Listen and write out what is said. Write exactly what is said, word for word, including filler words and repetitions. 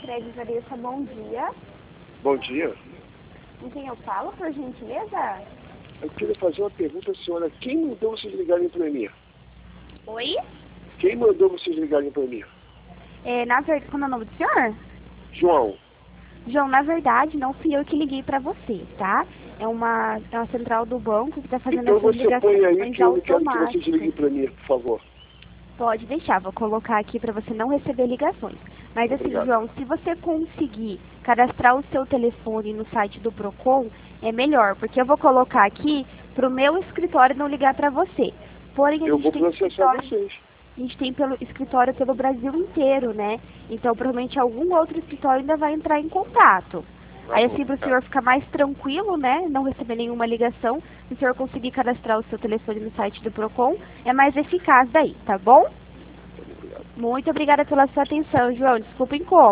Fred Vanessa, bom dia. Bom dia. Com quem eu falo, por gentileza? Eu queria fazer uma pergunta à senhora. Quem mandou vocês ligarem para mim? Oi? Quem mandou vocês ligarem para mim? É, na verdade, como é o nome do senhor? João. João, na verdade, não fui eu que liguei pra você, tá? É uma, é uma central do banco que tá fazendo Então essas você põe aí ligações que eu não quero que vocês automáticas. liguem para mim, por favor. Pode deixar, vou colocar aqui para você não receber ligações. Mas assim, Obrigado. João, se você conseguir cadastrar o seu telefone no site do Procon, é melhor, porque eu vou colocar aqui para o meu escritório não ligar para você. Porém, a Eu gente vou tem processar escritório, vocês. a gente tem pelo escritório pelo Brasil inteiro, né? Então, provavelmente algum outro escritório ainda vai entrar em contato. Tá Aí bom, assim, para o tá. senhor ficar mais tranquilo, né? Não receber nenhuma ligação, se o senhor conseguir cadastrar o seu telefone no site do Procon, é mais eficaz daí, tá bom? Muito obrigada pela sua atenção, João. Desculpa o incômodo.